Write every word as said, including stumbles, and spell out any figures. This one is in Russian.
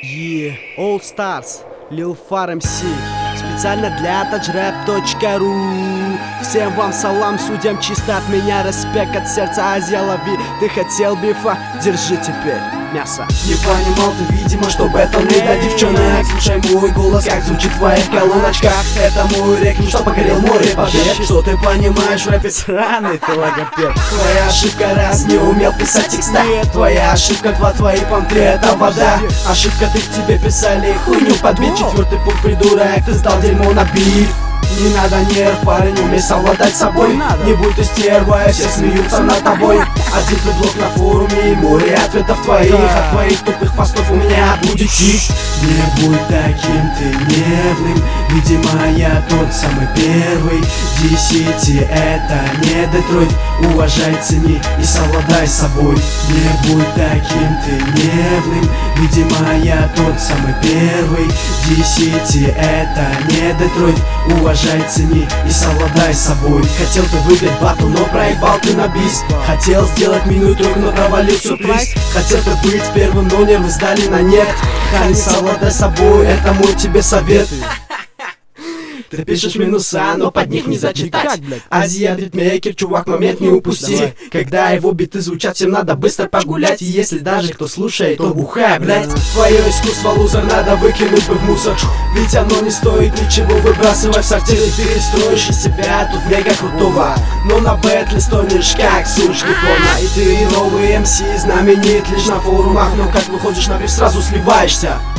Yeah, All Stars, Lil Far эм си. Специально для таджрэп точка ру. Всем вам салам, судьям чисто от меня респект. От сердца Азия лови, ты хотел бифа, держи теперь мясо. Не понимал ты, видимо, что бэтл не для девчонок. Слушай мой голос, как звучит в твоих колоночках. Это мой реквием, что покорил море побед. Что ты понимаешь в рэпе? Сраный ты логопед. Твоя ошибка, раз не умел писать текста. Твоя ошибка, два твои понты, это вода. Ошибка, ты к тебе писали хуйню подбить. Четвертый пункт, придурок, ты сдал дерьмо на бит. Не надо нерв, парень, умей совладать собой. Не, не будь ты стервой, все смеются над тобой. Один предлог на форуме и море ответов твоих. От твоих тупых постов у меня будет чик. Не будь таким ты нервным, видимо я тот самый первый. Ди-Сити это не Детройт, уважай, цени и совладай собой. Не будь таким ты нервным, видимо я тот самый первый. Ди-Сити это не Детройт, уважай, цени и совладай собой. Хотел ты выиграть батл, но проебал ты на бис. Хотел сделать минуту, но провалил сюрприз. Хотел ты быть первым, но нервы сдали на нет. Хани, совладай собой, это мой тебе совет. Ты пишешь минуса, но под них не зачитать. Азия битмейкер, чувак, момент не упусти. Когда его биты звучат, всем надо быстро погулять. И если даже кто слушает, то бухай, блять. Твое искусство, лузер, надо выкинуть бы в мусор. Ведь оно не стоит ничего выбрасывать в сортир. И перестроишь из себя тут мега крутого. Но на бэтле стонешь как сучки порно. И ты новый эм си знаменит лишь на форумах. Но как выходишь на биф, сразу сливаешься.